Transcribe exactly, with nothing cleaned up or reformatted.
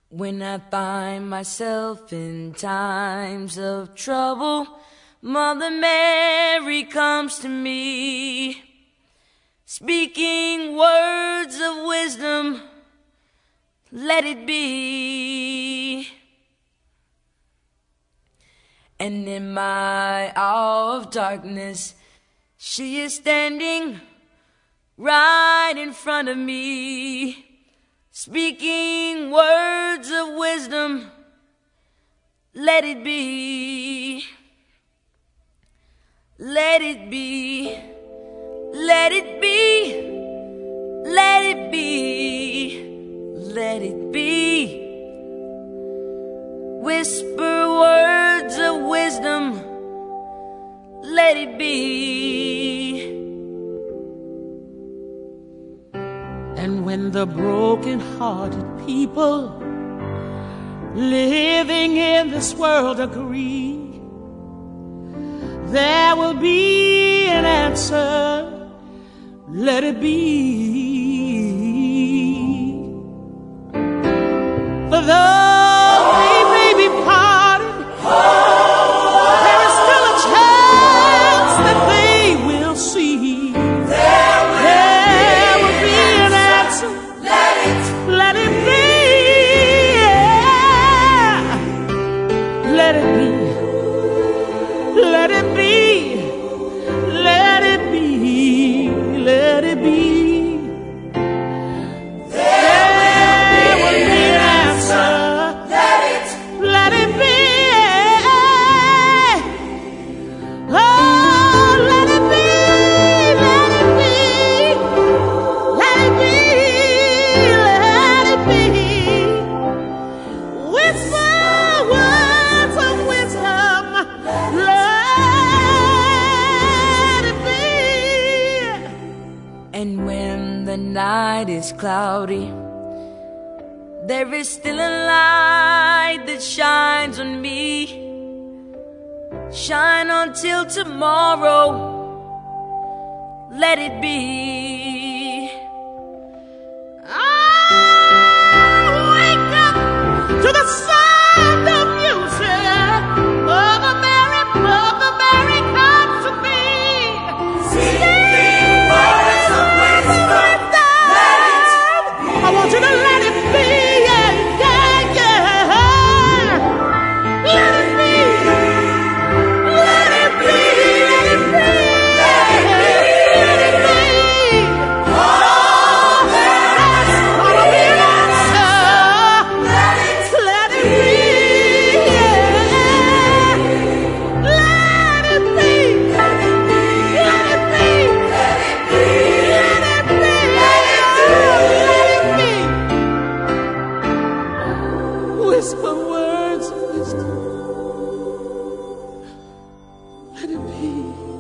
When I find myself in times of trouble, Mother Mary comes to me, speaking words of wisdom, let it be. And in my hour of darkness, she is standing right in front of me, speaking words of wisdom, let it be. Let it be, let it be, let it be, let it be. Whisper words of wisdom, let it be. And when the broken-hearted people living in this world agree, there will be an answer, let it be. For though they may be parted, there is still a chance that they will see. There will, there will be, be an answer, let it, let it be. Yeah. Let it be. Let it be, let it be, let it be. There will be an answer. Let it, let it be. Oh, let it be, let it be, let it be, let it be. Whisper words of wisdom. And when the night is cloudy, there is still a light that shines on me. Shine until tomorrow, let it be. I wake up to the sound of music. Mother Mary, Mother Mary comes to me. Sing. I want you to let it be, yeah, yeah, yeah. Let it be, let it be, let it be, let it be. Oh, that's gonna be an answer. Let it, let it be, yeah. Let it be, let it be, let it be, let it be, let it be, let it be. Whisper words of wisdom, let it be.